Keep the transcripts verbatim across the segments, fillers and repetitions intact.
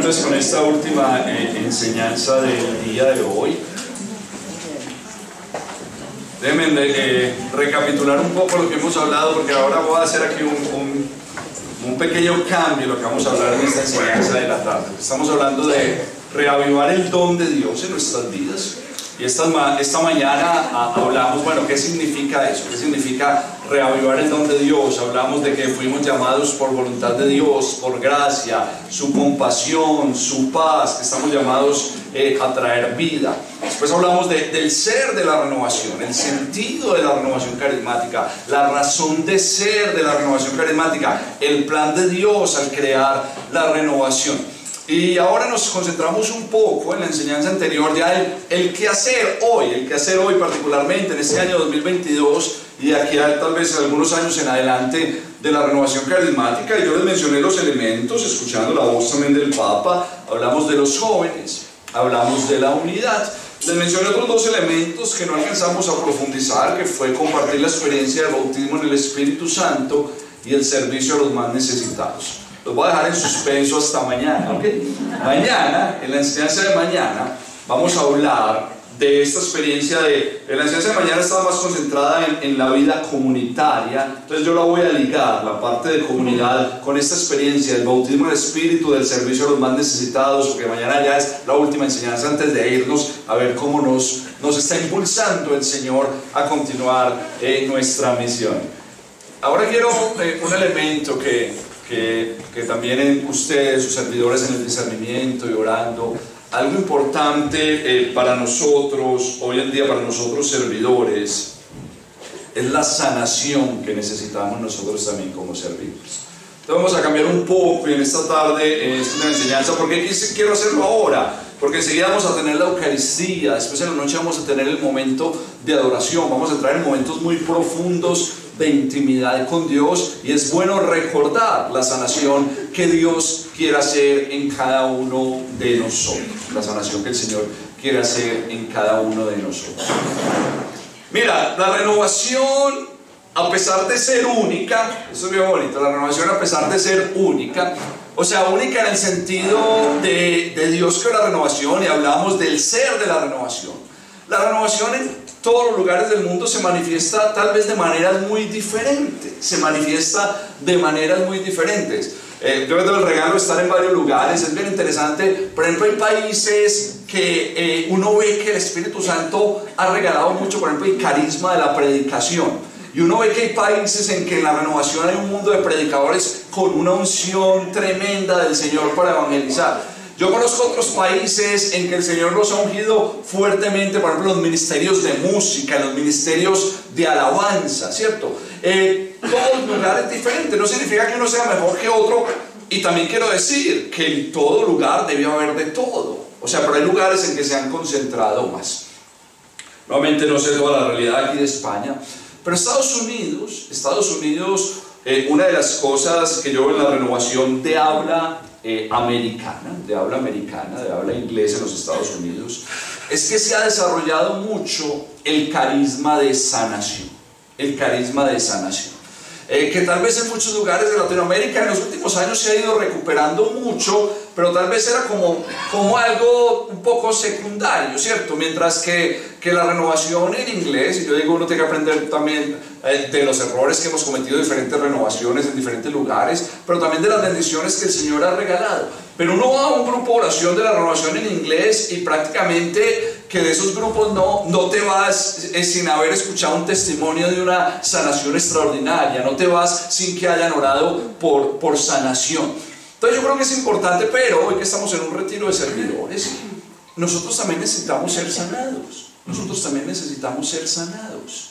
entonces con esta última eh, enseñanza del día de hoy. Déjenme eh, recapitular un poco lo que hemos hablado, porque ahora voy a hacer aquí un, un, un pequeño cambio en lo que vamos a hablar en esta enseñanza de la tarde. Estamos hablando de reavivar el don de Dios en nuestras vidas. Y esta, esta mañana a, hablamos, bueno, ¿qué significa eso? ¿Qué significa reavivar el don de Dios? Hablamos de que fuimos llamados por voluntad de Dios, por gracia, su compasión, su paz, que estamos llamados eh, a traer vida. Después hablamos de, del ser de la renovación, el sentido de la renovación carismática, la razón de ser de la renovación carismática, el plan de Dios al crear la renovación. Y ahora nos concentramos un poco en la enseñanza anterior, ya el, el qué hacer hoy, el qué hacer hoy particularmente en este año dos mil veintidós y aquí a, tal vez algunos años en adelante de la renovación carismática. Y yo les mencioné los elementos, escuchando la voz también del Papa. Hablamos de los jóvenes, hablamos de la unidad. Les mencioné otros dos elementos que no alcanzamos a profundizar, que fue compartir la experiencia del bautismo en el Espíritu Santo y el servicio a los más necesitados. Los voy a dejar en suspenso hasta mañana, ¿ok? Mañana, en la enseñanza de mañana, vamos a hablar de esta experiencia de... En la enseñanza de mañana estaba más concentrada en, en la vida comunitaria, entonces yo la voy a ligar, la parte de comunidad, con esta experiencia del bautismo en el Espíritu, del servicio a los más necesitados, porque mañana ya es la última enseñanza antes de irnos a ver cómo nos, nos está impulsando el Señor a continuar en nuestra misión. Ahora quiero eh, un elemento que... Que, que también ustedes, sus servidores en el discernimiento y orando, algo importante eh, para nosotros, hoy en día para nosotros servidores, es la sanación que necesitamos nosotros también como servidores. Entonces vamos a cambiar un poco y en esta tarde eh, es una enseñanza, porque quiero hacerlo ahora, porque enseguida vamos a tener la Eucaristía, después en la noche vamos a tener el momento de adoración, vamos a entrar en momentos muy profundos de intimidad con Dios, y es bueno recordar la sanación que Dios quiere hacer en cada uno de nosotros, la sanación que el Señor quiere hacer en cada uno de nosotros. Mira, la renovación, a pesar de ser única, eso es bien bonito, la renovación a pesar de ser única, o sea, única en el sentido de, de Dios que es la renovación, y hablamos del ser de la renovación. La renovación en todos los lugares del mundo se manifiesta tal vez de maneras muy diferentes, se manifiesta de maneras muy diferentes. Eh, yo les doy el regalo de estar en varios lugares, es bien interesante. Por ejemplo, hay países que eh, uno ve que el Espíritu Santo ha regalado mucho, por ejemplo, el carisma de la predicación. Y uno ve que hay países en que en la renovación hay un mundo de predicadores con una unción tremenda del Señor para evangelizar. Yo conozco otros países en que el Señor los ha ungido fuertemente, por ejemplo, los ministerios de música, los ministerios de alabanza, ¿cierto? Eh, todos lugares diferentes, no significa que uno sea mejor que otro, y también quiero decir que en todo lugar debe haber de todo, o sea, pero hay lugares en que se han concentrado más. Nuevamente no sé toda la realidad aquí de España, pero Estados Unidos, Estados Unidos, eh, una de las cosas que yo veo en la renovación de habla Eh, americana, de habla americana, de habla inglesa en los Estados Unidos, es que se ha desarrollado mucho el carisma de sanación, el carisma de sanación, eh, que tal vez en muchos lugares de Latinoamérica en los últimos años se ha ido recuperando mucho, pero tal vez era como, como algo un poco secundario, ¿cierto? Mientras que, que la renovación en inglés, y yo digo, uno tiene que aprender también eh, de los errores que hemos cometido, diferentes renovaciones en diferentes lugares, pero también de las bendiciones que el Señor ha regalado. Pero uno va a un grupo de oración de la renovación en inglés y prácticamente que de esos grupos no, no te vas eh, sin haber escuchado un testimonio de una sanación extraordinaria, no te vas sin que hayan orado por, por sanación. Entonces yo creo que es importante, pero hoy que estamos en un retiro de servidores, nosotros también necesitamos ser sanados, nosotros también necesitamos ser sanados.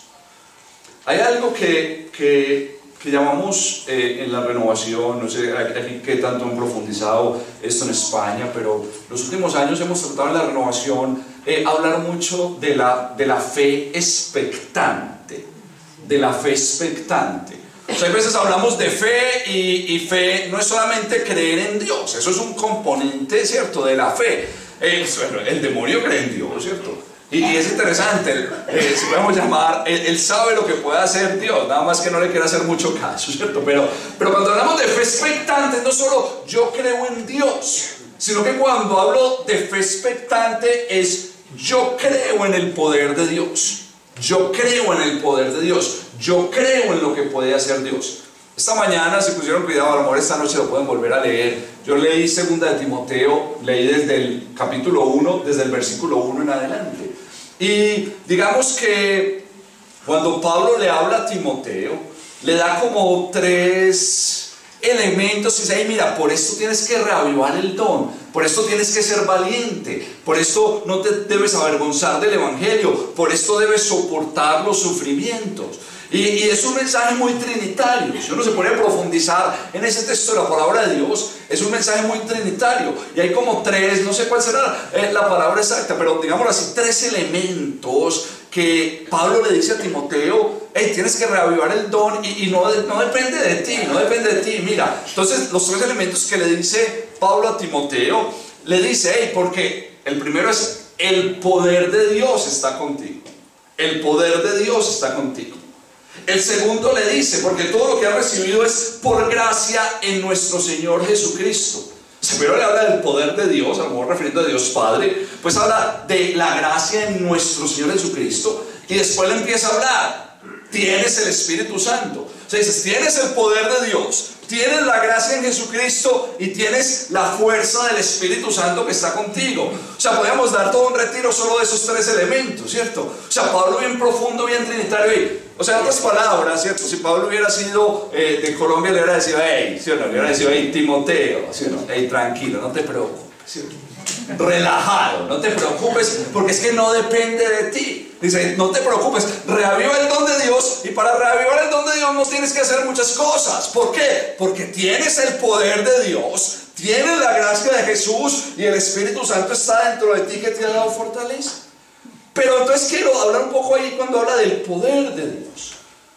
Hay algo que, que, que llamamos eh, en la renovación, no sé aquí qué tanto han profundizado esto en España, pero los últimos años hemos tratado en la renovación eh, hablar mucho de la, de la fe expectante, de la fe expectante. O sea, a veces hablamos de fe y, y fe no es solamente creer en Dios, eso es un componente, ¿cierto?, de la fe. El, el demonio cree en Dios, ¿cierto? Y, y es interesante, eh, si podemos llamar, él, él sabe lo que puede hacer Dios, nada más que no le quiere hacer mucho caso, ¿cierto? Pero, pero cuando hablamos de fe expectante, no solo yo creo en Dios, sino que cuando hablo de fe expectante es yo creo en el poder de Dios. Yo creo en el poder de Dios. Yo creo en lo que puede hacer Dios. Esta mañana, si pusieron cuidado, a lo mejor esta noche lo pueden volver a leer. Yo leí segunda de Timoteo, leí desde el capítulo uno, desde el versículo uno en adelante. Y digamos que cuando Pablo le habla a Timoteo, le da como tres elementos y dice, hey, mira, por esto tienes que reavivar el don, por esto tienes que ser valiente, por esto no te debes avergonzar del evangelio, por esto debes soportar los sufrimientos. Y, y es un mensaje muy trinitario. Si uno se pone a profundizar en ese texto de la palabra de Dios, es un mensaje muy trinitario. Y hay como tres, no sé cuál será eh, la palabra exacta, pero digámoslo así, tres elementos que Pablo le dice a Timoteo, hey, tienes que reavivar el don y, y no, no depende de ti, no depende de ti. Mira, entonces los tres elementos que le dice Pablo a Timoteo, le dice, hey, porque el primero es el poder de Dios está contigo. El poder de Dios está contigo. El segundo le dice, porque todo lo que ha recibido es por gracia en nuestro Señor Jesucristo. Si primero le habla del poder de Dios, a lo mejor refiriendo a Dios Padre, pues habla de la gracia en nuestro Señor Jesucristo, y después le empieza a hablar, tienes el Espíritu Santo. O sea, dices, tienes el poder de Dios, tienes la gracia en Jesucristo y tienes la fuerza del Espíritu Santo que está contigo. O sea, podríamos dar todo un retiro solo de esos tres elementos, ¿cierto? O sea, Pablo bien profundo, bien trinitario. O sea, en otras palabras, ¿cierto? Si Pablo hubiera sido eh, de Colombia, le hubiera decido, hey, ¿sí o no? Le hubiera decido, hey, Timoteo, ¿sí o no? Hey, tranquilo, no te preocupes, ¿cierto? Relajado, no te preocupes, porque es que no depende de ti. Dice, no te preocupes, reaviva el don de Dios, y para reavivar el don de Dios no tienes que hacer muchas cosas. ¿Por qué? Porque tienes el poder de Dios, tienes la gracia de Jesús y el Espíritu Santo está dentro de ti que te ha dado fortaleza. Pero entonces quiero hablar un poco ahí cuando habla del poder de Dios,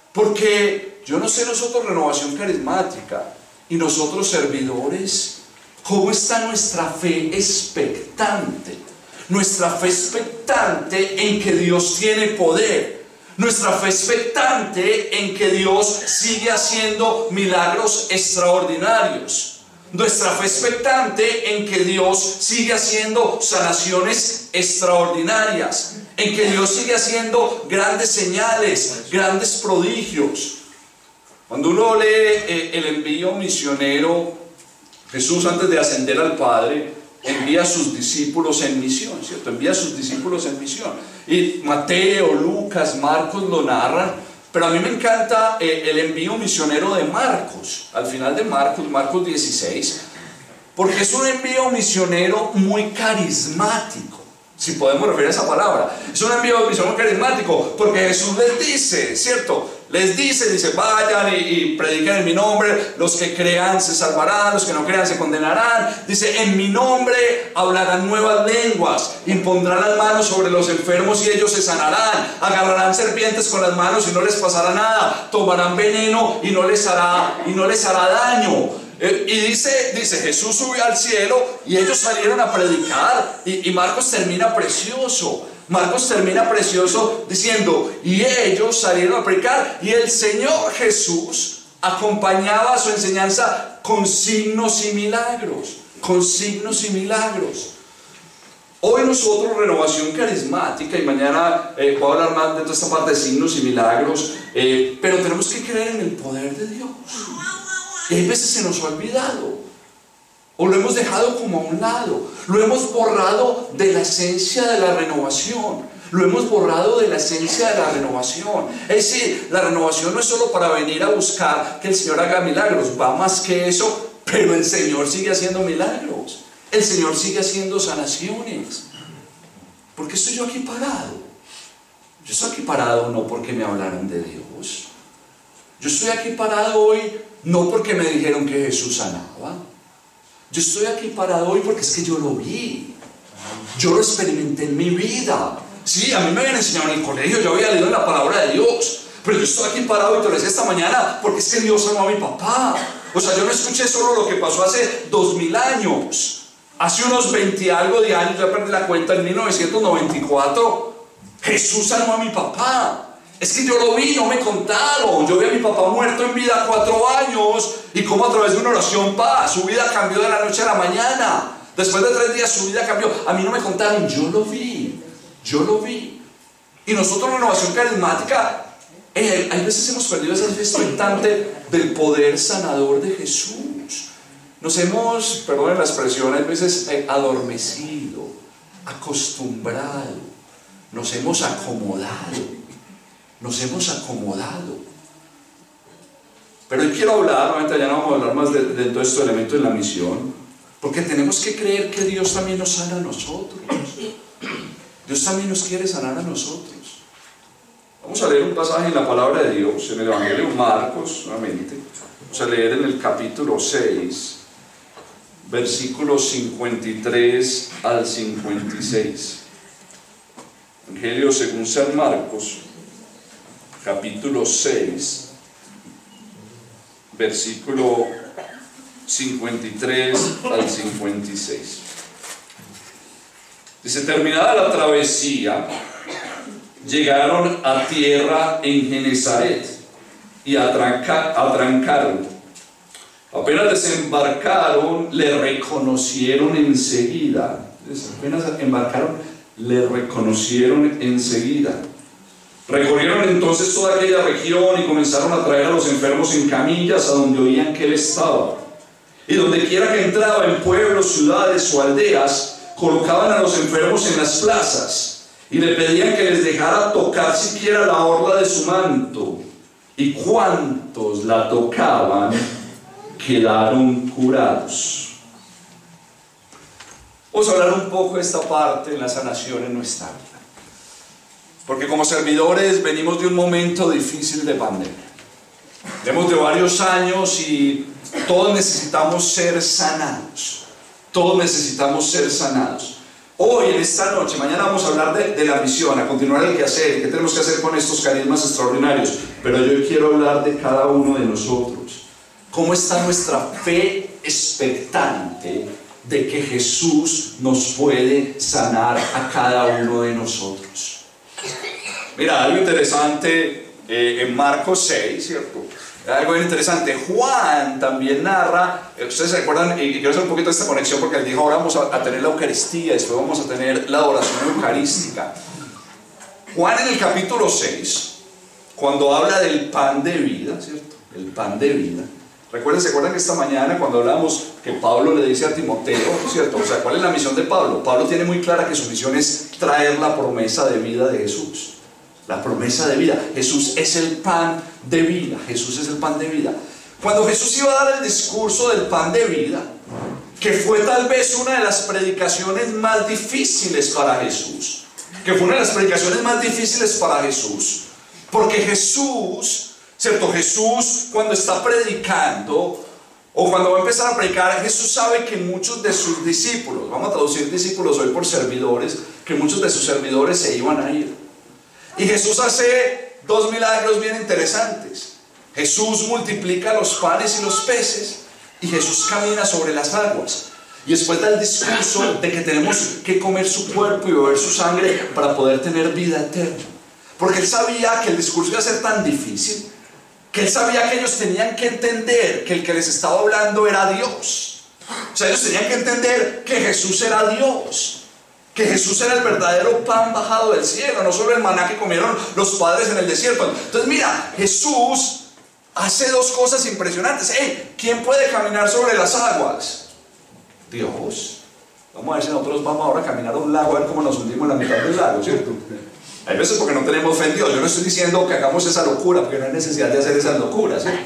porque yo no sé nosotros Renovación Carismática y nosotros servidores, ¿cómo está nuestra fe expectante? Nuestra fe expectante en que Dios tiene poder. Nuestra fe expectante en que Dios sigue haciendo milagros extraordinarios. Nuestra fe expectante en que Dios sigue haciendo sanaciones extraordinarias. En que Dios sigue haciendo grandes señales, grandes prodigios. Cuando uno lee eh, el envío misionero, Jesús, antes de ascender al Padre, envía a sus discípulos en misión, ¿cierto? Envía a sus discípulos en misión. Y Mateo, Lucas, Marcos lo narran, pero a mí me encanta eh, el envío misionero de Marcos, al final de Marcos, Marcos dieciséis, porque es un envío misionero muy carismático, si podemos referir a esa palabra. Es un envío misionero carismático, porque Jesús les dice, ¿cierto? Les dice, dice, vayan y, y prediquen en mi nombre, los que crean se salvarán, los que no crean se condenarán. Dice, en mi nombre hablarán nuevas lenguas, impondrán las manos sobre los enfermos y ellos se sanarán, agarrarán serpientes con las manos y no les pasará nada, tomarán veneno y no les hará, y no les hará daño. Eh, y dice, dice, Jesús subió al cielo y ellos salieron a predicar, y, y Marcos termina precioso. Marcos termina precioso diciendo, y ellos salieron a predicar, y el Señor Jesús acompañaba su enseñanza con signos y milagros, con signos y milagros. Hoy nosotros, Renovación Carismática, y mañana eh, voy a hablar más de toda esta parte de signos y milagros, eh, pero tenemos que creer en el poder de Dios. Y hay veces se nos ha olvidado, o lo hemos dejado como a un lado, lo hemos borrado de la esencia de la renovación, lo hemos borrado de la esencia de la renovación. Es decir, la renovación no es solo para venir a buscar que el Señor haga milagros, va más que eso, pero el Señor sigue haciendo milagros, el Señor sigue haciendo sanaciones. ¿Por qué estoy yo aquí parado? Yo estoy aquí parado no porque me hablaron de Dios, yo estoy aquí parado hoy no porque me dijeron que Jesús sanaba. Yo estoy aquí parado hoy porque es que yo lo vi, yo lo experimenté en mi vida. Sí, a mí me habían enseñado en el colegio, yo había leído la palabra de Dios, pero yo estoy aquí parado y te lo decía esta mañana porque es que Dios sanó a mi papá. O sea, yo no escuché solo lo que pasó hace dos mil años, hace unos veinte y algo de años, ya perdí la cuenta, en mil novecientos noventa y cuatro, Jesús sanó a mi papá. Es que yo lo vi, no me contaron. Yo vi a mi papá muerto en vida cuatro años y como a través de una oración, pa, su vida cambió de la noche a la mañana. Después de tres días su vida cambió. A mí no me contaron, yo lo vi, yo lo vi. Y nosotros, Renovación Carismática, eh, hay veces hemos perdido esa fe expectante del poder sanador de Jesús. Nos hemos, perdonen la expresión, hay veces eh, adormecido, acostumbrado, nos hemos acomodado, nos hemos acomodado. Pero hoy quiero hablar, obviamente ya no vamos a hablar más de, de todo este elemento de la misión, porque tenemos que creer que Dios también nos sana a nosotros. Dios también nos quiere sanar a nosotros. Vamos a leer un pasaje en la palabra de Dios, en el Evangelio de Marcos, nuevamente. Vamos a leer en el capítulo seis, versículos cincuenta y tres al cincuenta y seis. Evangelio según San Marcos, capítulo seis, versículo cincuenta y tres al cincuenta y seis. Dice: terminada la travesía, llegaron a tierra en Genesaret y atranca, atrancaron. Apenas desembarcaron, le reconocieron enseguida. Apenas embarcaron, le reconocieron enseguida. Recorrieron entonces toda aquella región y comenzaron a traer a los enfermos en camillas a donde oían que él estaba. Y donde quiera que entraba, en pueblos, ciudades o aldeas, colocaban a los enfermos en las plazas y le pedían que les dejara tocar siquiera la orla de su manto. Y cuantos la tocaban quedaron curados. Vamos a hablar un poco de esta parte de la sanación en nuestra vida, porque como servidores venimos de un momento difícil de pandemia. Venimos de varios años y todos necesitamos ser sanados. Todos necesitamos ser sanados. Hoy, en esta noche, mañana vamos a hablar de, de la misión, a continuar el quehacer, qué tenemos que hacer con estos carismas extraordinarios. Pero yo quiero hablar de cada uno de nosotros. ¿Cómo está nuestra fe expectante de que Jesús nos puede sanar a cada uno de nosotros? Mira, algo interesante eh, en Marcos seis, ¿cierto? Algo bien interesante. Juan también narra, ustedes se recuerdan, y quiero hacer un poquito de esta conexión porque él dijo: ahora vamos a, a tener la Eucaristía, después vamos a tener la adoración eucarística. Juan en el capítulo seis, cuando habla del pan de vida, ¿cierto? El pan de vida. Recuerden, ¿se acuerdan que esta mañana cuando hablamos que Pablo le dice a Timoteo, ¿cierto? O sea, ¿cuál es la misión de Pablo? Pablo tiene muy clara que su misión es traer la promesa de vida de Jesús. La promesa de vida. Jesús es el pan de vida. Jesús es el pan de vida. Cuando Jesús iba a dar el discurso del pan de vida, que fue tal vez una de las predicaciones más difíciles para Jesús, que fue una de las predicaciones más difíciles para Jesús, porque Jesús, ¿cierto? Jesús cuando está predicando, o cuando va a empezar a predicar, Jesús sabe que muchos de sus discípulos, vamos a traducir discípulos hoy por servidores, que muchos de sus servidores se iban a ir. Y Jesús hace dos milagros bien interesantes. Jesús multiplica los panes y los peces, y Jesús camina sobre las aguas. Y después da el discurso de que tenemos que comer su cuerpo y beber su sangre para poder tener vida eterna. Porque él sabía que el discurso iba a ser tan difícil, que él sabía que ellos tenían que entender que el que les estaba hablando era Dios. O sea, ellos tenían que entender que Jesús era Dios, que Jesús era el verdadero pan bajado del cielo, no solo el maná que comieron los padres en el desierto. Entonces mira, Jesús hace dos cosas impresionantes. Hey, ¿quién puede caminar sobre las aguas? Dios. Vamos a ver si nosotros vamos ahora a caminar a un lago, a ver cómo nos hundimos en la mitad del lago, ¿cierto? Hay veces porque no tenemos fe en Dios. Yo no estoy diciendo que hagamos esa locura, porque no hay necesidad de hacer esas locuras, ¿cierto?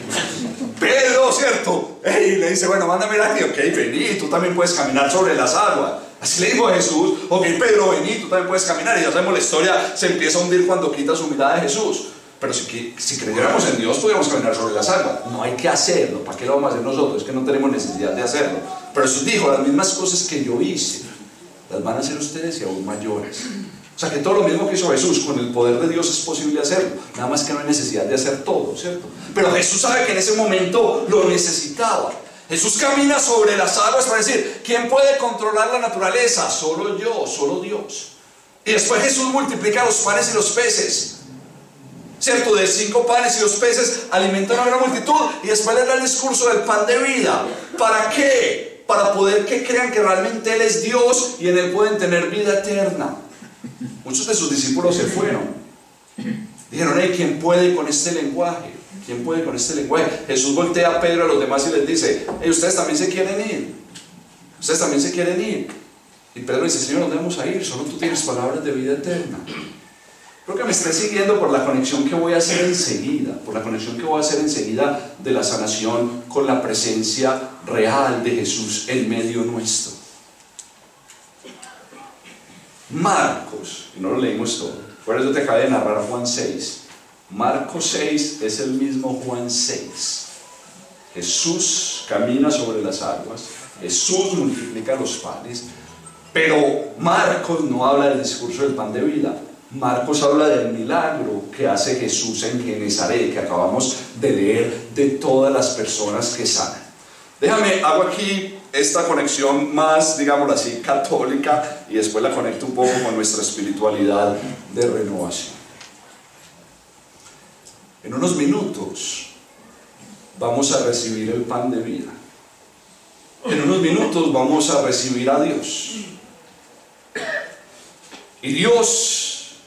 Pedro, ¿cierto? Hey, le dice: bueno, mándame aquí. Ok, vení, tú también puedes caminar sobre las aguas. Así le dijo a Jesús: ok, Pedro, vení, tú también puedes caminar. Y ya sabemos la historia, se empieza a hundir cuando quita su mirada de Jesús. Pero si, si creyéramos en Dios, podríamos caminar sobre las aguas. No hay que hacerlo. ¿Para qué lo vamos a hacer nosotros? Es que no tenemos necesidad de hacerlo. Pero Jesús dijo: las mismas cosas que yo hice, las van a hacer ustedes y aún mayores. O sea que todo lo mismo que hizo Jesús, con el poder de Dios es posible hacerlo. Nada más que no hay necesidad de hacer todo, ¿cierto? Pero Jesús sabe que en ese momento lo necesitaba. Jesús camina sobre las aguas para decir: ¿quién puede controlar la naturaleza? Solo yo, solo Dios. Y después Jesús multiplica los panes y los peces, ¿cierto? De cinco panes y dos peces alimenta a una gran multitud. Y después le da el discurso del pan de vida. ¿Para qué? para poder que crean que realmente Él es Dios y en Él pueden tener vida eterna. Muchos de sus discípulos se fueron. Dijeron, hey, ¿quién puede con este lenguaje? ¿Quién puede con este lenguaje? Jesús voltea a Pedro y a los demás y les dice, hey, ustedes también se quieren ir. Ustedes también se quieren ir. Y Pedro dice, Señor, ¿dónde vamos a ir? Solo tú tienes palabras de vida eterna. Creo que me esté siguiendo por la conexión que voy a hacer enseguida, por la conexión que voy a hacer enseguida de la sanación con la presencia real de Jesús en medio nuestro. Marcos, y no lo leímos todo, por eso te acabé de narrar Juan seis. Marcos seis es el mismo Juan seis. Jesús camina sobre las aguas, Jesús multiplica los panes, pero Marcos no habla del discurso del pan de vida. Marcos habla del milagro que hace Jesús en Genezaret, que acabamos de leer, de todas las personas que sanan. Déjame, hago aquí esta conexión más, digámoslo así, católica, y después la conecto un poco con nuestra espiritualidad de renovación. En unos minutos vamos a recibir el pan de vida. En unos minutos vamos a recibir a Dios. Y Dios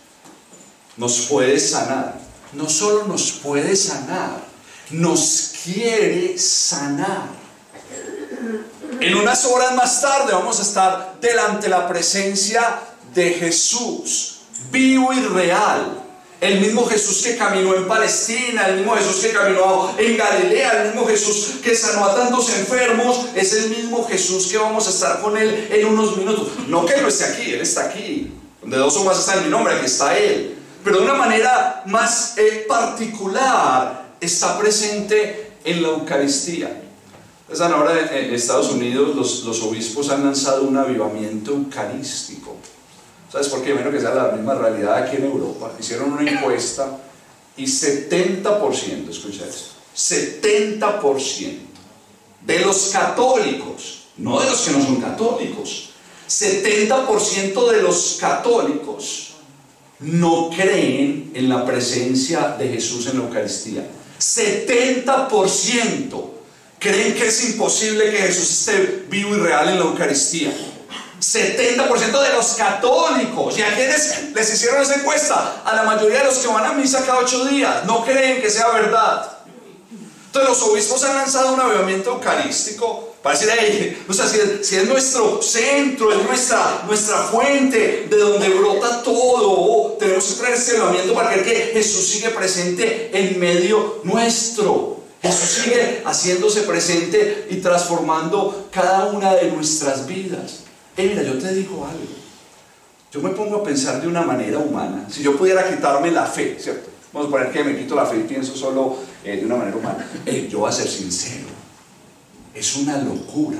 nos puede sanar. No solo nos puede sanar, nos quiere sanar. En unas horas más tarde vamos a estar delante de la presencia de Jesús, vivo y real. El mismo Jesús que caminó en Palestina, el mismo Jesús que caminó en Galilea, el mismo Jesús que sanó a tantos enfermos, es el mismo Jesús que vamos a estar con Él en unos minutos. No que Él no esté aquí, Él está aquí. Donde dos o más están en mi nombre, aquí está Él. Pero de una manera más eh, particular, está presente en la Eucaristía. Pues ahora en Estados Unidos los, los obispos han lanzado un avivamiento eucarístico. ¿Sabes por qué? Menos que sea la misma realidad aquí en Europa. Hicieron una encuesta y setenta por ciento, escucha esto, setenta por ciento de los católicos, no de los que no son católicos, setenta por ciento de los católicos no creen en la presencia de Jesús en la Eucaristía. setenta por ciento creen que es imposible que Jesús esté vivo y real en la Eucaristía. setenta por ciento de los católicos. ¿Y a quiénes les hicieron esa encuesta? A la mayoría de los que van a misa cada ocho días. No creen que sea verdad. Entonces los obispos han lanzado un avivamiento eucarístico para decir, hey, o sea, si es, si es nuestro centro, es nuestra, nuestra fuente de donde brota todo, tenemos que traer este avivamiento para creer que Jesús sigue presente en medio nuestro. Jesús sigue haciéndose presente y transformando cada una de nuestras vidas. Hey, mira, yo te digo algo. Yo me pongo a pensar de una manera humana. Si yo pudiera quitarme la fe, ¿cierto? Vamos a poner que me quito la fe y pienso solo eh, de una manera humana. Hey, yo voy a ser sincero. Es una locura.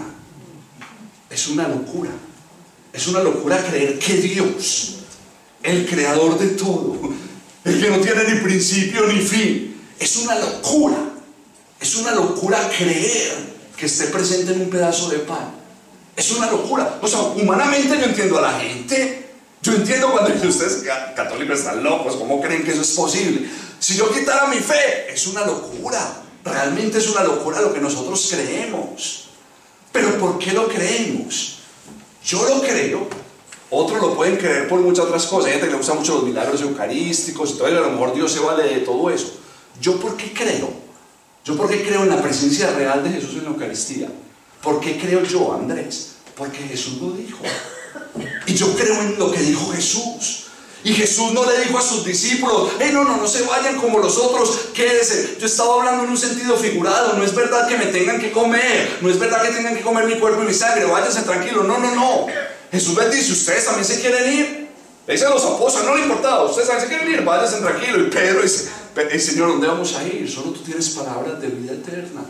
Es una locura. Es una locura creer que Dios, el creador de todo, el que no tiene ni principio ni fin, es una locura. Es una locura creer que esté presente en un pedazo de pan. Es una locura. O sea, humanamente yo entiendo a la gente. Yo entiendo cuando ustedes católicos están locos. ¿Cómo creen que eso es posible? Si yo quitara mi fe, es una locura. Realmente es una locura lo que nosotros creemos. Pero ¿por qué lo creemos? Yo lo creo. Otros lo pueden creer por muchas otras cosas. Hay gente que le gusta mucho los milagros eucarísticos y todo, y a lo mejor Dios se vale de todo eso. ¿Yo por qué creo? ¿Yo por qué creo en la presencia real de Jesús en la Eucaristía? ¿Por qué creo yo, Andrés? Porque Jesús lo dijo. Y yo creo en lo que dijo Jesús. Y Jesús no le dijo a sus discípulos, hey, no, no, no se vayan como los otros, quédense. Yo estaba hablando en un sentido figurado. No es verdad que me tengan que comer. No es verdad que tengan que comer mi cuerpo y mi sangre. Váyanse tranquilos. No, no, no. Jesús les dice, ¿ustedes también se quieren ir? Le dicen a los apóstoles, no le importaba, ustedes también se quieren ir, váyanse tranquilos. Y Pedro dice, hey, Señor, ¿dónde vamos a ir? Solo tú tienes palabras de vida eterna.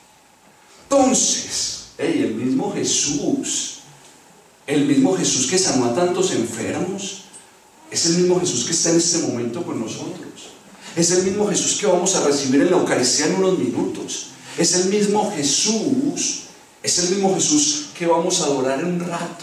Entonces, hey, el mismo Jesús, el mismo Jesús que sanó a tantos enfermos, es el mismo Jesús que está en este momento con nosotros. Es el mismo Jesús que vamos a recibir en la Eucaristía en unos minutos. Es el mismo Jesús, es el mismo Jesús que vamos a adorar en un rato.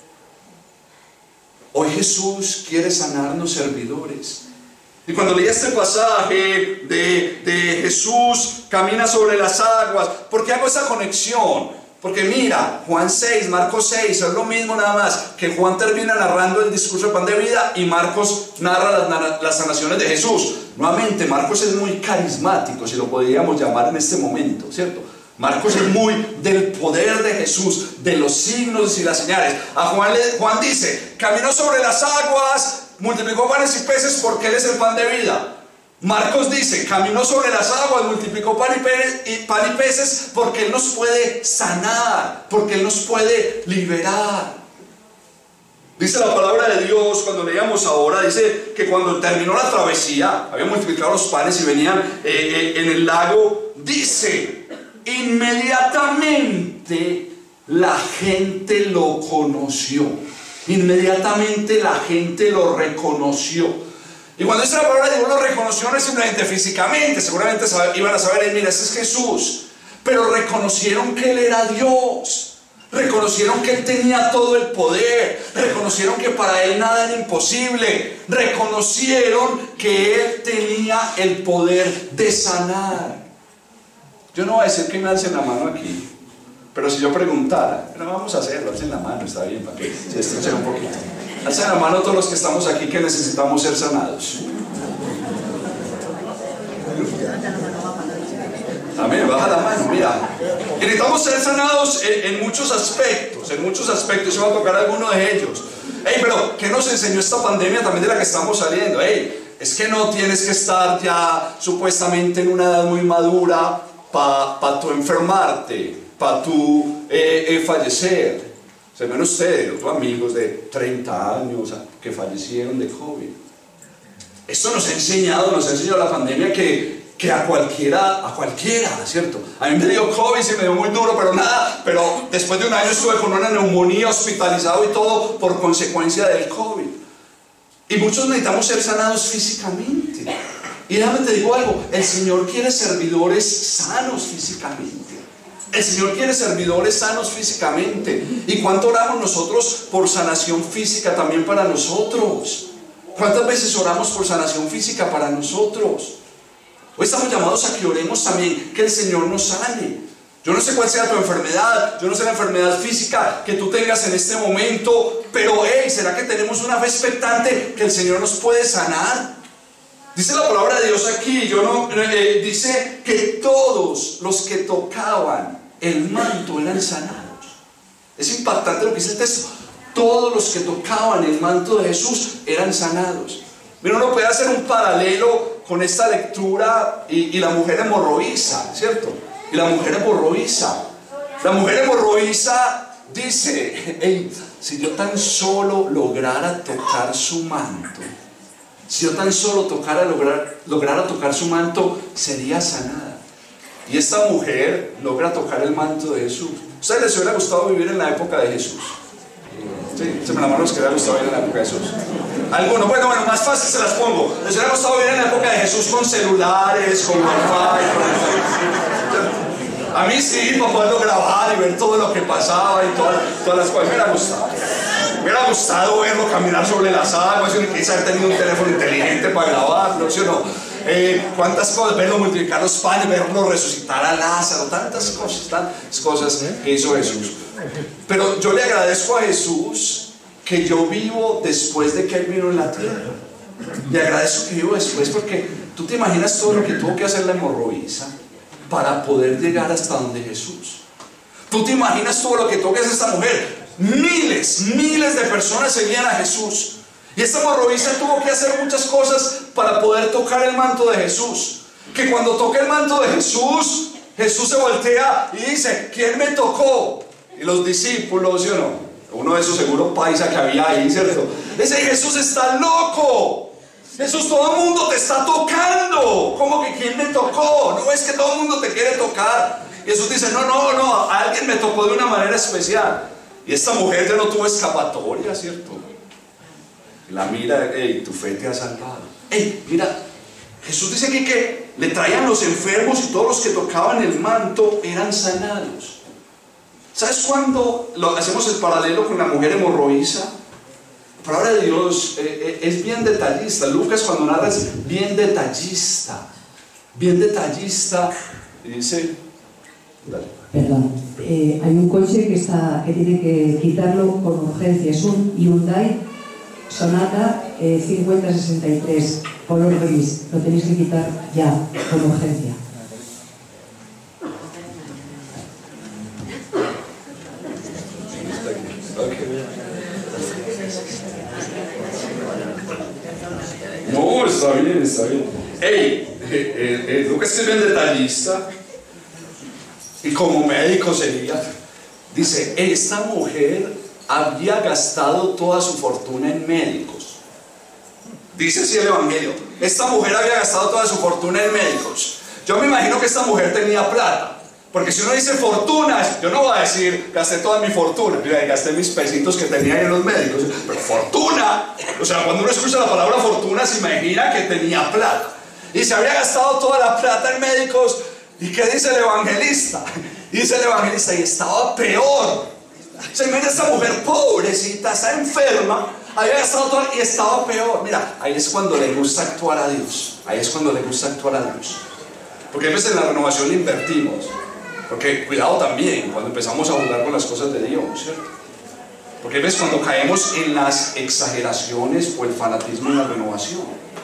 Hoy Jesús quiere sanarnos servidores. Y cuando leí este pasaje de, de Jesús camina sobre las aguas, ¿por qué hago esa conexión? Porque mira, Juan seis, Marcos seis, es lo mismo nada más, que Juan termina narrando el discurso de pan de vida y Marcos narra las, las sanaciones de Jesús. Nuevamente, Marcos es muy carismático, si lo podríamos llamar en este momento, ¿cierto? Marcos es muy del poder de Jesús, de los signos y las señales. A Juan, le, Juan dice, caminó sobre las aguas, multiplicó panes y peces porque Él es el pan de vida. Marcos dice, caminó sobre las aguas, multiplicó pan y, pe y, pan y peces porque Él nos puede sanar, porque Él nos puede liberar. Dice la palabra de Dios, cuando leíamos ahora, dice que cuando terminó la travesía, había multiplicado los panes y venían eh, eh, en el lago, dice, inmediatamente la gente lo conoció, inmediatamente la gente lo reconoció. Y cuando dice la palabra de Dios lo reconoció, no es simplemente físicamente, seguramente iban a saber, mira, ese es Jesús, pero reconocieron que Él era Dios, reconocieron que Él tenía todo el poder, reconocieron que para Él nada era imposible, reconocieron que Él tenía el poder de sanar. Yo no voy a decir que me alcen la mano aquí, pero si yo preguntara, pero vamos a hacerlo, alcen la mano, está bien, para que se estrechen un poquito. Alcen la mano todos los que estamos aquí que necesitamos ser sanados. Amén, baja la mano, mira. Necesitamos ser sanados en, en muchos aspectos, en muchos aspectos, yo voy a tocar alguno de ellos. Hey, pero ¿qué nos enseñó esta pandemia también de la que estamos saliendo? Hey, es que no tienes que estar ya supuestamente en una edad muy madura para pa tu enfermarte, para tu eh, eh, fallecer. Se ven ustedes, otros amigos de treinta años que fallecieron de COVID. Esto nos ha enseñado, nos ha enseñado la pandemia que, que a cualquiera, a cualquiera, ¿cierto? A mí me dio COVID, se me dio muy duro, pero nada, pero después de un año estuve con una neumonía, hospitalizado y todo por consecuencia del COVID. Y muchos necesitamos ser sanados físicamente. Y déjame te digo algo, el Señor quiere servidores sanos físicamente. El Señor quiere servidores sanos físicamente. ¿Y cuánto oramos nosotros por sanación física también para nosotros? ¿Cuántas veces oramos por sanación física para nosotros? Hoy estamos llamados a que oremos también que el Señor nos sane. Yo no sé cuál sea tu enfermedad, yo no sé la enfermedad física que tú tengas en este momento, pero hey, ¿será que tenemos una fe expectante que el Señor nos puede sanar? Dice la palabra de Dios aquí, yo no, eh, dice que todos los que tocaban el manto eran sanados. Es impactante lo que dice el texto. Todos los que tocaban el manto de Jesús eran sanados. Mira, uno puede hacer un paralelo con esta lectura y, y la mujer hemorroísa, ¿cierto? Y la mujer hemorroísa. La mujer hemorroísa dice, hey, si yo tan solo lograra tocar su manto, si yo tan solo tocara, lograr, lograra tocar su manto, sería sanada. Y esta mujer logra tocar el manto de Jesús. ¿A ustedes les hubiera gustado vivir en la época de Jesús? Sí, se me la mano los que les hubiera gustado vivir en la época de Jesús. Algunos, bueno, bueno, más fácil se las pongo. ¿Les hubiera gustado vivir en la época de Jesús con celulares, con wifi? A mí sí, para poderlo grabar y ver todo lo que pasaba y todas, todas las cosas. Me hubiera gustado. Me hubiera gustado verlo caminar sobre las aguas, y quizás haber tenido un teléfono inteligente para grabarlo, ¿sí o no? Eh, cuántas cosas, verlo multiplicar los panes, verlo resucitar a Lázaro, tantas cosas, tantas cosas que hizo Jesús. Pero yo le agradezco a Jesús que yo vivo después de que Él vino en la tierra. Le agradezco que vivo después, porque tú te imaginas todo lo que tuvo que hacer la hemorroísa para poder llegar hasta donde Jesús. Tú te imaginas todo lo que tuvo que hacer esta mujer. Miles, miles de personas seguían a Jesús. Y esta hemorroísa tuvo que hacer muchas cosas para poder tocar el manto de Jesús. Que cuando toca el manto de Jesús, Jesús se voltea y dice, ¿quién me tocó? Y los discípulos, ¿sí o no? Uno de esos seguro paisa que había ahí, ¿cierto? Dice, Jesús está loco. Jesús, todo el mundo te está tocando. ¿Cómo que quién me tocó? No es que todo el mundo te quiere tocar. Y Jesús dice, no, no, no, alguien me tocó de una manera especial. Y esta mujer ya no tuvo escapatoria, ¿cierto? La mira, hey, tu fe te ha salvado. Hey, mira, Jesús dice aquí que le traían los enfermos y todos los que tocaban el manto eran sanados. ¿Sabes cuándo lo, hacemos el paralelo con la mujer hemorroísa? La palabra de Dios eh, eh, es bien detallista. Lucas, cuando narra, es bien detallista. Bien detallista. Y dice, dale. Perdón, eh, hay un coche que, está, que tiene que quitarlo con urgencia, es un Hyundai Sonata eh, cincuenta sesenta y tres, color gris, lo tenéis que quitar ya, con urgencia. No, está bien, está bien. Hey, eh, eh, eh, tú que eres bien detallista y como médico sería, dice, esta mujer había gastado toda su fortuna en médicos. Dice así el Evangelio, esta mujer había gastado toda su fortuna en médicos. Yo me imagino que esta mujer tenía plata. Porque si uno dice fortunas, yo no voy a decir gasté toda mi fortuna, yo gasté mis pesitos que tenía en los médicos, pero fortuna, o sea, cuando uno escucha la palabra fortuna se imagina que tenía plata. Y se habría gastado toda la plata en médicos. ¿Y qué dice el evangelista? Dice el evangelista, y estaba peor. Se imagina esta mujer pobrecita, está enferma, había gastado todo y estaba peor. Mira, ahí es cuando le gusta actuar a Dios. Ahí es cuando le gusta actuar a Dios. Porque a veces en la renovación le invertimos. Porque cuidado también cuando empezamos a jugar con las cosas de Dios, ¿cierto? Porque a veces cuando caemos en las exageraciones o el fanatismo en la renovación.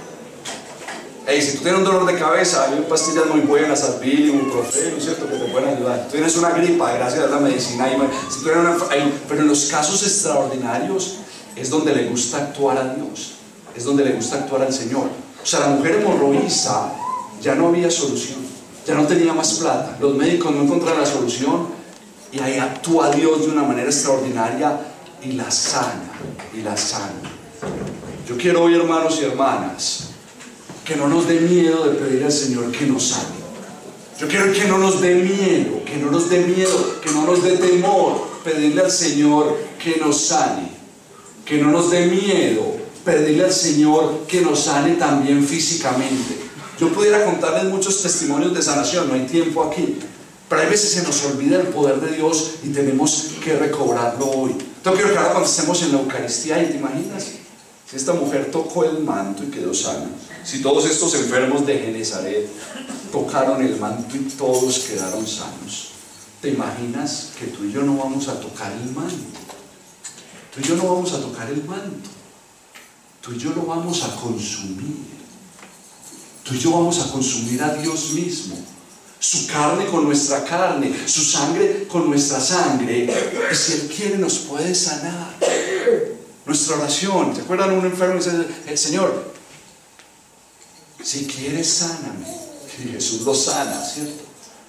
Hey, si tú tienes un dolor de cabeza, hay pastillas muy buenas, Advil, Ibuprofeno, ¿cierto? Que te pueden ayudar. Tú tienes una gripa, gracias a la medicina. Hay, si tú tienes una, hay, pero en los casos extraordinarios es donde le gusta actuar a Dios. Es donde le gusta actuar al Señor. O sea, la mujer hemorroísa ya no había solución. Ya no tenía más plata, los médicos no encontraron la solución y ahí actúa Dios de una manera extraordinaria y la sana, y la sana. Yo quiero hoy, hermanos y hermanas, que no nos dé miedo de pedir al Señor que nos sane. Yo quiero que no nos dé miedo, que no nos dé miedo, que no nos dé temor pedirle al Señor que nos sane. Que no nos dé miedo pedirle al Señor que nos sane también físicamente. Yo pudiera contarles muchos testimonios de sanación, no hay tiempo aquí, pero a veces se nos olvida el poder de Dios y tenemos que recobrarlo hoy. Yo quiero que ahora cuando estemos en la Eucaristía, ¿y te imaginas? Si esta mujer tocó el manto y quedó sana, si todos estos enfermos de Genezaret tocaron el manto y todos quedaron sanos, ¿te imaginas que tú y yo no vamos a tocar el manto? Tú y yo no vamos a tocar el manto, tú y yo lo vamos a consumir. Tú y yo vamos a consumir a Dios mismo, su carne con nuestra carne, su sangre con nuestra sangre, y si Él quiere nos puede sanar. Nuestra oración, ¿se acuerdan? Un enfermo dice, el Señor, si quieres sáname, y Jesús lo sana, ¿cierto?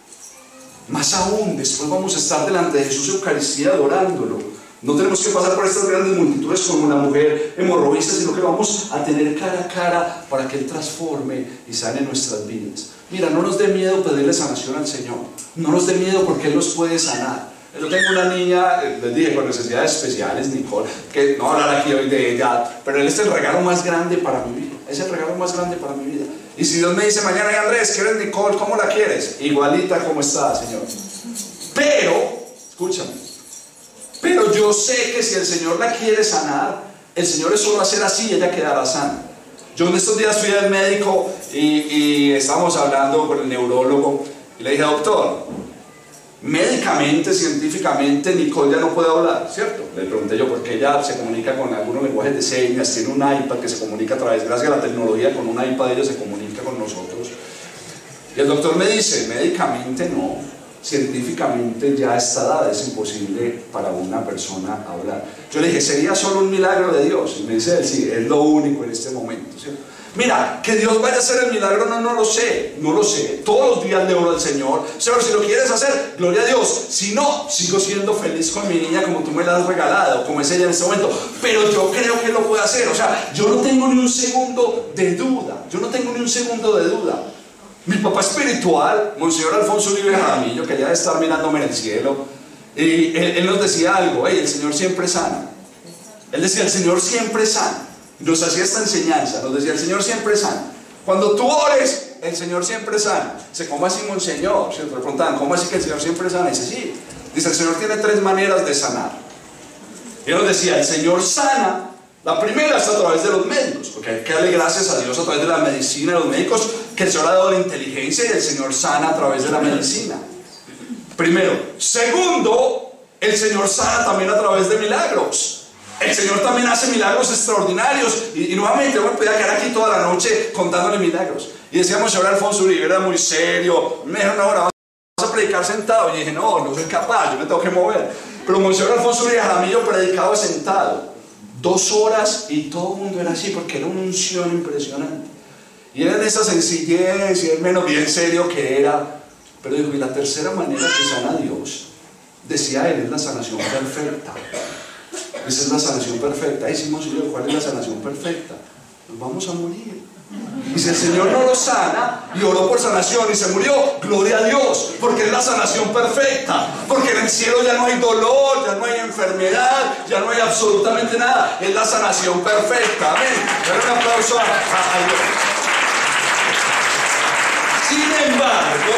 Más aún, después vamos a estar delante de Jesús en Eucaristía adorándolo. No tenemos que pasar por estas grandes multitudes como una mujer hemorroísta, sino que vamos a tener cara a cara para que Él transforme y sane nuestras vidas. Mira, no nos dé miedo pedirle sanación al Señor. No nos dé miedo porque Él nos puede sanar. Yo tengo una niña, les dije, con necesidades especiales, Nicole, que no voy a hablar aquí hoy de ella, pero Él es el regalo más grande para mi vida. Es el regalo más grande para mi vida. Y si Dios me dice mañana, hey Andrés, ¿quieres Nicole? ¿Cómo la quieres? Igualita como está, Señor. Pero, escúchame. Pero yo sé que si el Señor la quiere sanar, el Señor es solo hacer así y ella quedará sana. Yo en estos días fui al médico y, y estábamos hablando con el neurólogo y le dije, doctor, médicamente, científicamente, Nicole ya no puede hablar, ¿cierto? Le pregunté yo porque ella se comunica con algunos lenguajes de señas, tiene un iPad que se comunica a través, gracias a la tecnología, con un iPad ella se comunica con nosotros. Y el doctor me dice, médicamente no. Científicamente ya a esta edad es imposible para una persona hablar. Yo le dije, ¿sería solo un milagro de Dios? Y me dice él, sí, es lo único en este momento, ¿cierto? Mira, que Dios vaya a hacer el milagro, no, no lo sé, no lo sé. Todos los días le oro al Señor, Señor, si lo quieres hacer, gloria a Dios. Si no, sigo siendo feliz con mi niña como tú me la has regalado, como es ella en este momento. Pero yo creo que lo puede hacer, o sea, yo no tengo ni un segundo de duda, yo no tengo ni un segundo de duda. Mi papá espiritual, Monseñor Alfonso Uribe Jaramillo, que ya debe estar mirándome en el cielo, y él, él nos decía algo, hey, el Señor siempre sana. Él decía, el Señor siempre sana. Nos hacía esta enseñanza, nos decía, el Señor siempre sana. Cuando tú ores, el Señor siempre sana. Dice, ¿cómo así, Monseñor? Se le preguntaban, ¿cómo así que el Señor siempre sana? Dice, sí. Dice, el Señor tiene tres maneras de sanar. Y él nos decía, el Señor sana. La primera es a través de los médicos, porque hay que darle gracias a Dios a través de la medicina, de los médicos, que el Señor ha dado la inteligencia y el Señor sana a través de la medicina. Primero. Segundo, el Señor sana también a través de milagros. El Señor también hace milagros extraordinarios. Y, y nuevamente yo me podía quedar aquí toda la noche contándole milagros. Y decíamos, señor Alfonso Uribe era muy serio. Me dijeron, ahora vas a predicar sentado. Y dije, no, no soy capaz, yo me tengo que mover. Pero Monseñor Alfonso Uribe Jaramillo predicaba sentado. Dos horas y todo el mundo era así porque era una unción impresionante. Y era de esa sencillez y el menos bien serio que era. Pero dijo, y la tercera manera que sana a Dios, decía él, es la sanación perfecta. Esa es la sanación perfecta. Y decimos, Señor, ¿cuál es la sanación perfecta? Nos vamos a morir. Y si el Señor no lo sana y oró por sanación y se murió, gloria a Dios, porque es la sanación perfecta. Porque en el cielo ya no hay dolor, ya no hay enfermedad, ya no hay absolutamente nada. Es la sanación perfecta. Amén. Dale un aplauso a, a, a Dios. Sin embargo,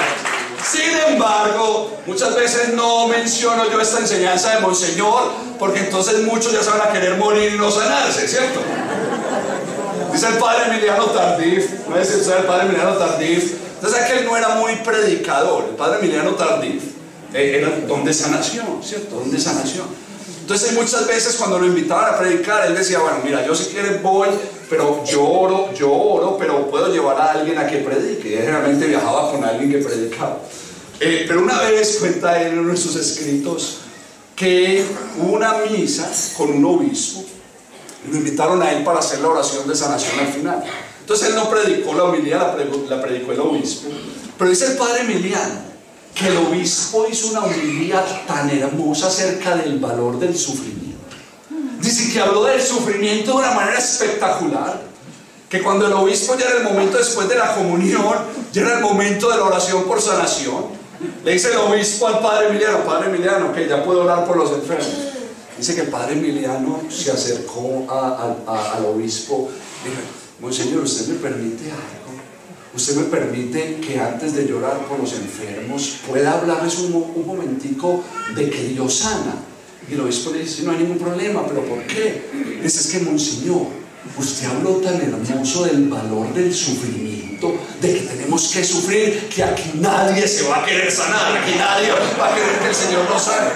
sin embargo, muchas veces no menciono yo esta enseñanza de Monseñor, porque entonces muchos ya se van a querer morir y no sanarse, ¿cierto? Dice el padre Emiliano Tardif, no es decir, el padre Emiliano Tardif. Entonces, que él no era muy predicador. El padre Emiliano Tardif eh, era don de sanación, ¿cierto? Don de sanación. Entonces, muchas veces cuando lo invitaban a predicar, él decía, bueno, mira, yo si quieres voy, pero yo oro, yo oro, pero puedo llevar a alguien a que predique. Y él realmente viajaba con alguien que predicaba. Eh, pero una vez cuenta él en uno de sus escritos que hubo una misa con un obispo. Lo invitaron a él para hacer la oración de sanación al final. Entonces él no predicó la homilía, la predicó, la predicó el obispo. Pero dice el padre Emiliano que el obispo hizo una homilía tan hermosa acerca del valor del sufrimiento. Dice que habló del sufrimiento de una manera espectacular. Que cuando el obispo ya era el momento después de la comunión, ya era el momento de la oración por sanación, le dice el obispo al padre Emiliano, padre Emiliano, que ya puedo orar por los enfermos. Dice que el padre Emiliano se acercó a, a, a, al obispo y dijo, Monseñor, ¿usted me permite algo? ¿Usted me permite que antes de llorar por los enfermos pueda hablarles un, un momentico de que Dios sana? Y el obispo le dice, no hay ningún problema, ¿pero por qué? Dice, es que Monseñor, usted habló tan hermoso del valor del sufrimiento, de que tenemos que sufrir, que aquí nadie se va a querer sanar, aquí nadie va a querer que el Señor nos sane.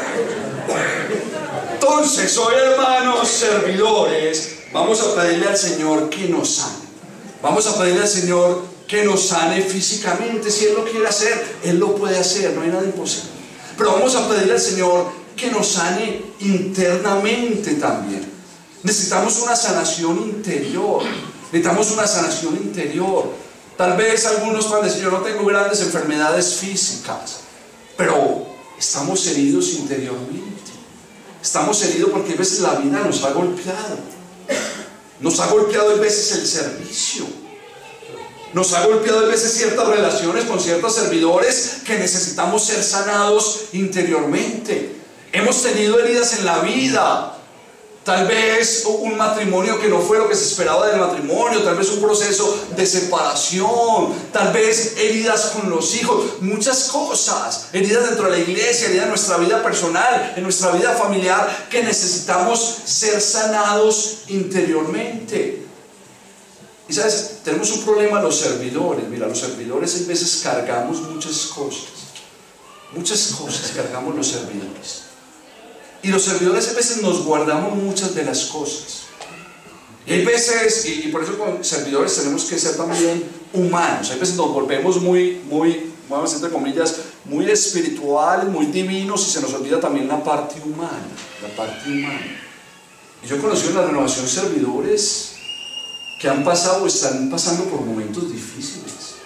Entonces, hoy, hermanos servidores, vamos a pedirle al Señor que nos sane. Vamos a pedirle al Señor que nos sane físicamente. Si Él lo quiere hacer, Él lo puede hacer, no hay nada imposible. Pero vamos a pedirle al Señor que nos sane internamente también. Necesitamos una sanación interior. Necesitamos una sanación interior. Tal vez algunos van a decir, yo no tengo grandes enfermedades físicas, pero estamos heridos interiormente. Estamos heridos porque a veces la vida nos ha golpeado. Nos ha golpeado a veces el servicio. Nos ha golpeado a veces ciertas relaciones con ciertos servidores que necesitamos ser sanados interiormente. Hemos tenido heridas en la vida. Tal vez un matrimonio que no fue lo que se esperaba del matrimonio, tal vez un proceso de separación, tal vez heridas con los hijos, muchas cosas, heridas dentro de la iglesia, heridas en nuestra vida personal, en nuestra vida familiar, que necesitamos ser sanados interiormente. Y sabes, tenemos un problema los servidores. Mira, los servidores a veces cargamos muchas cosas, muchas cosas cargamos los servidores. Y los servidores a veces nos guardamos muchas de las cosas. Y hay veces, y, y por eso con servidores tenemos que ser también humanos. Hay veces nos volvemos muy, muy, vamos a decir entre comillas, muy espirituales, muy divinos, y se nos olvida también la parte humana, la parte humana. Y yo he conocido en la renovación servidores que han pasado o están pasando por momentos difíciles.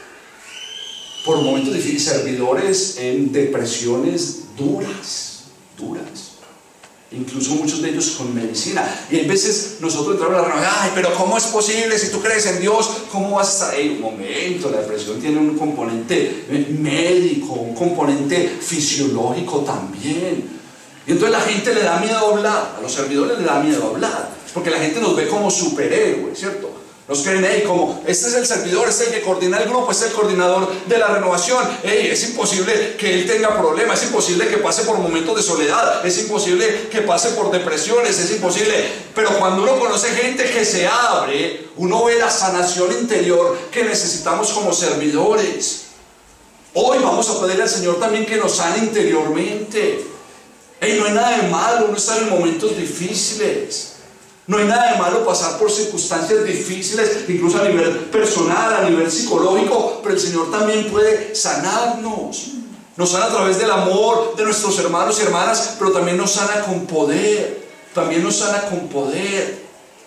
Por momentos difíciles, servidores en depresiones duras, duras. Incluso muchos de ellos con medicina. Y hay veces nosotros entramos a la reunión, ay, pero ¿cómo es posible? Si tú crees en Dios, ¿cómo vas a estar? Hey, un momento, la depresión tiene un componente médico, un componente fisiológico también. Y entonces la gente le da miedo hablar, a los servidores le da miedo hablar, porque la gente nos ve como superhéroes, ¿cierto? Nos creen, hey, como este es el servidor, este es el que coordina el grupo, este es el coordinador de la renovación. Hey, es imposible que él tenga problemas, es imposible que pase por momentos de soledad, es imposible que pase por depresiones, es imposible. Pero cuando uno conoce gente que se abre, uno ve la sanación interior que necesitamos como servidores. Hoy vamos a pedirle al Señor también que nos sane interiormente. Hey, no hay nada de malo no estar en momentos difíciles. No hay nada de malo pasar por circunstancias difíciles, incluso a nivel personal, a nivel psicológico, pero el Señor también puede sanarnos. Nos sana a través del amor de nuestros hermanos y hermanas, pero también nos sana con poder. También nos sana con poder.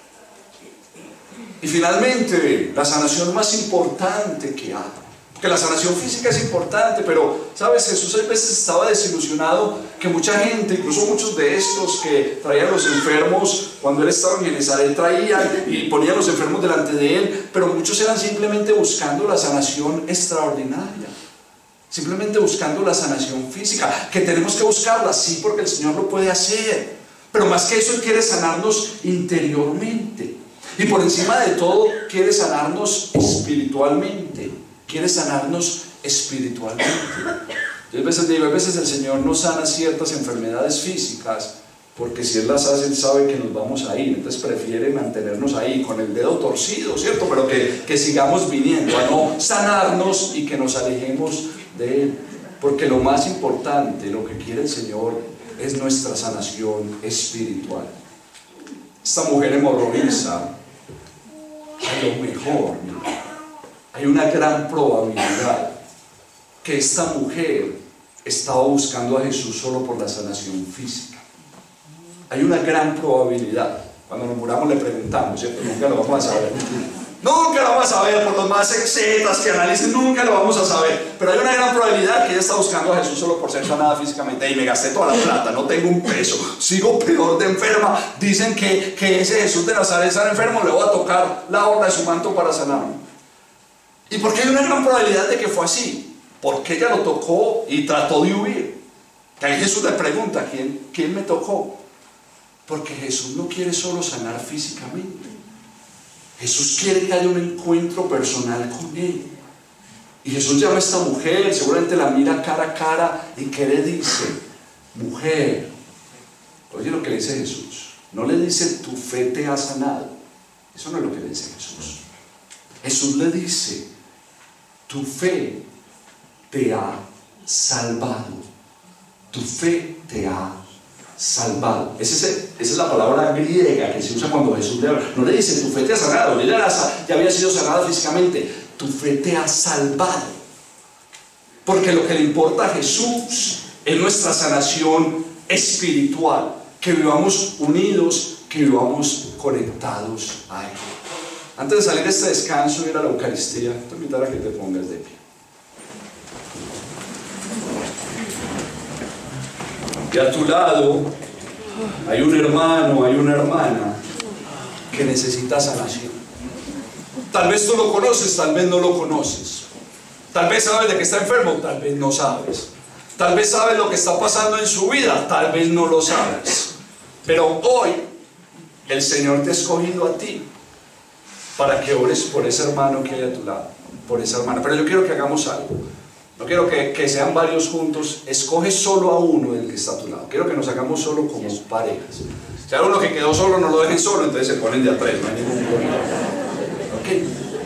Y finalmente, la sanación más importante que hay. Porque la sanación física es importante, pero, ¿sabes? Jesús a veces estaba desilusionado que mucha gente, incluso muchos de estos que traían a los enfermos, cuando Él estaba en Genezaret, traían y ponían a los enfermos delante de Él, pero muchos eran simplemente buscando la sanación extraordinaria. Simplemente buscando la sanación física, que tenemos que buscarla, sí, porque el Señor lo puede hacer. Pero más que eso, Él quiere sanarnos interiormente. Y por encima de todo, quiere sanarnos espiritualmente. Quiere sanarnos espiritualmente. Yo a veces digo, a veces el Señor nos sana ciertas enfermedades físicas, porque si Él las hace, Él sabe que nos vamos a ir. Entonces prefiere mantenernos ahí con el dedo torcido, ¿cierto? Pero que, que sigamos viniendo, a no sanarnos y que nos alejemos de Él. Porque lo más importante, lo que quiere el Señor, es nuestra sanación espiritual. Esta mujer hemorroísa, a lo mejor, hay una gran probabilidad que esta mujer estaba buscando a Jesús solo por la sanación física. Hay una gran probabilidad. Cuando nos muramos le preguntamos, ¿cierto? Nunca lo vamos a saber. Nunca lo vamos a saber, por los más exetas que analicen, nunca lo vamos a saber. Pero hay una gran probabilidad que ella está buscando a Jesús solo por ser sanada físicamente. Y me gasté toda la plata, no tengo un peso, sigo peor de enferma. Dicen que, que ese Jesús de Nazaret está enfermo, le voy a tocar la orla de su manto para sanarme. ¿Y por qué hay una gran probabilidad de que fue así? Porque ella lo tocó y trató de huir. Que ahí Jesús le pregunta, ¿quién, quién me tocó? Porque Jesús no quiere solo sanar físicamente. Jesús quiere que haya un encuentro personal con Él. Y Jesús llama a esta mujer, seguramente la mira cara a cara, y ¿qué le dice? Mujer. Oye lo que le dice Jesús. No le dice, tu fe te ha sanado. Eso no es lo que le dice Jesús. Jesús le dice, tu fe te ha salvado. Tu fe te ha salvado. Esa es, esa es la palabra griega que se usa cuando Jesús le habla. No le dice, tu fe te ha sanado. Ella ya había sido sanada físicamente. Tu fe te ha salvado. Porque lo que le importa a Jesús es nuestra sanación espiritual. Que vivamos unidos, que vivamos conectados a Él. Antes de salir de este descanso y ir a la Eucaristía, te invito a que te pongas de pie. Y a tu lado hay un hermano, hay una hermana que necesita sanación. Tal vez tú lo conoces, tal vez no lo conoces. Tal vez sabes de que está enfermo, tal vez no sabes. Tal vez sabes lo que está pasando en su vida, tal vez no lo sabes. Pero hoy el Señor te ha escogido a ti para que ores por ese hermano que hay a tu lado, por esa hermana. Pero yo quiero que hagamos algo. No quiero que, que sean varios juntos. Escoge solo a uno del que está a tu lado. Quiero que nos hagamos solo como parejas. Si hay uno que quedó solo, no lo dejen solo, entonces se ponen de a tres, no hay ningún problema. ¿Ok?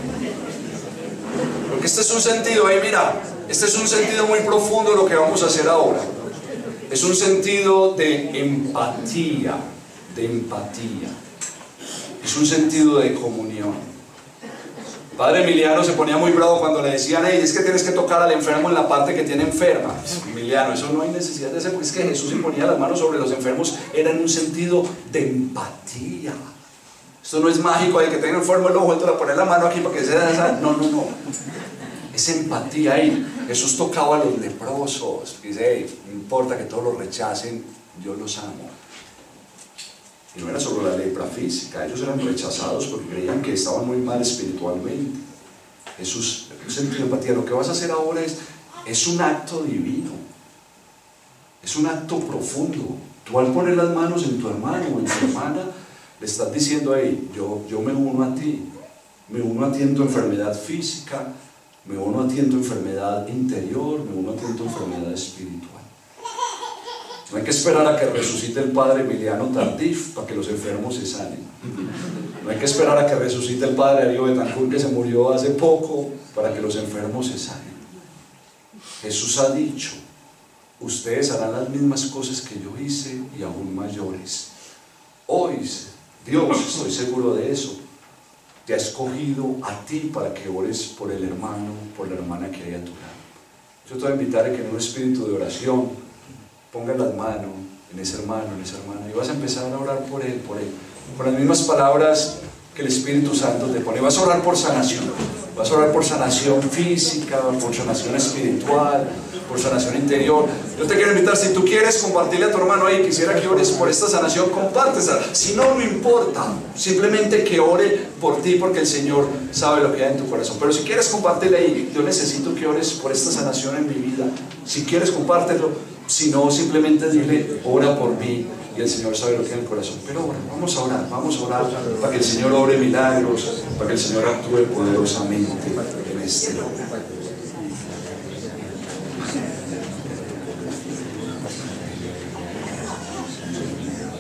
Porque este es un sentido, ahí mira, este es un sentido muy profundo de lo que vamos a hacer ahora. Es un sentido de empatía, de empatía. Es un sentido de comunión. Padre Emiliano se ponía muy bravo cuando le decían, hey, es que tienes que tocar al enfermo en la parte que tiene enferma. Emiliano, eso no hay necesidad de hacer, porque es que Jesús imponía las manos sobre los enfermos, era en un sentido de empatía. Esto no es mágico, hay que tener enfermo el ojo, entonces poner la mano aquí para que se da. No, no, no. Es empatía ahí. Jesús tocaba a los leprosos. Dice, hey, no importa que todos los rechacen, yo los amo. Y no era solo la lepra física, ellos eran rechazados porque creían que estaban muy mal espiritualmente. Jesús, un sentido de empatía. Lo que vas a hacer ahora es, es un acto divino, es un acto profundo. Tú al poner las manos en tu hermano o en tu hermana, le estás diciendo, hey, yo, yo me uno a ti, me uno a ti en tu enfermedad física, me uno a ti en tu enfermedad interior, me uno a ti en tu enfermedad espiritual. No hay que esperar a que resucite el padre Emiliano Tardif para que los enfermos se sanen. No hay que esperar a que resucite el padre Darío Betancourt, que se murió hace poco, para que los enfermos se sanen. Jesús ha dicho: ustedes harán las mismas cosas que yo hice y aún mayores. Hoy Dios, estoy seguro de eso, te ha escogido a ti para que ores por el hermano, por la hermana que hay a tu lado. Yo te voy a invitar a que en un espíritu de oración pongas las manos en ese hermano, en esa hermana, y vas a empezar a orar por él, por él, con las mismas palabras que el Espíritu Santo te pone. Vas a orar por sanación, vas a orar por sanación física, por sanación espiritual, por sanación interior. Yo te quiero invitar, si tú quieres compartirle a tu hermano ahí, quisiera que ores por esta sanación, compártesela. Si no, no importa, simplemente que ore por ti, porque el Señor sabe lo que hay en tu corazón. Pero si quieres compartirle ahí: yo necesito que ores por esta sanación en mi vida. Si quieres, compártelo. Si no, simplemente dile: ora por mí, y el Señor sabe lo que hay en el corazón. Pero ora, vamos a orar, vamos a orar para que el Señor obre milagros, para que el Señor actúe poderosamente en este lugar.